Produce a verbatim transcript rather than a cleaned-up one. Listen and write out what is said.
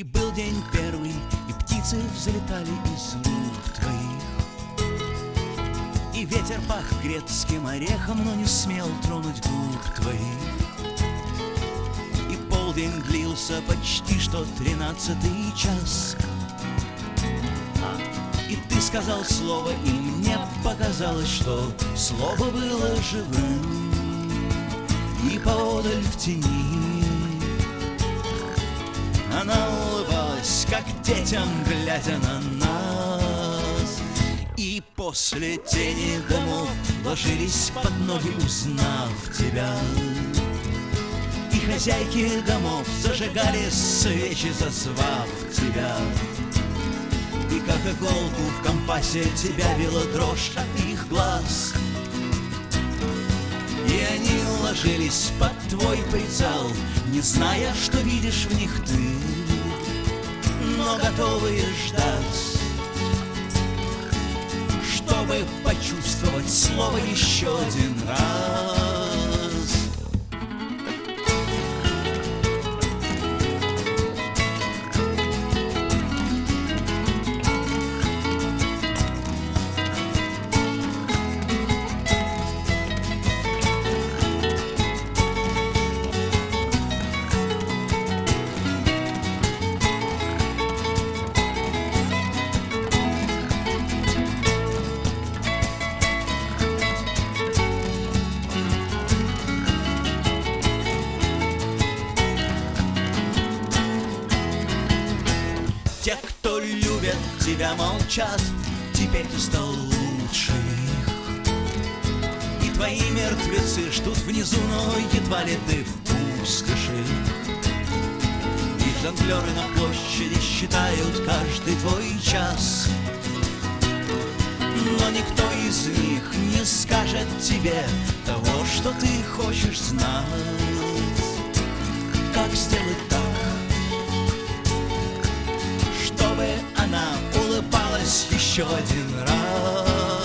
И был день первый, и птицы взлетали из рук твоих, и ветер пах грецким орехом, но не смел тронуть губ твоих. И полдень длился почти что тринадцатый час, и ты сказал слово, и мне показалось, что слово было живым. И поодаль в тени она улыбалась, как детям, глядя на нас. И после тени домов ложились под ноги, узнав тебя. И хозяйки домов зажигали свечи, зазвав тебя. И как иголку в компасе тебя била дрожь от их глаз. И они ложились под твой прицел, не зная, что видишь в них ты, но готовые ждать, чтобы почувствовать слово еще один раз. Те, кто любят тебя, молчат, теперь ты стал лучше их. И твои мертвецы ждут внизу, но едва ли ты в пустоши. И жонглеры на площади считают каждый твой час, но никто из них не скажет тебе того, что ты хочешь знать. Как сделать так, чтобы она улыбалась еще один раз?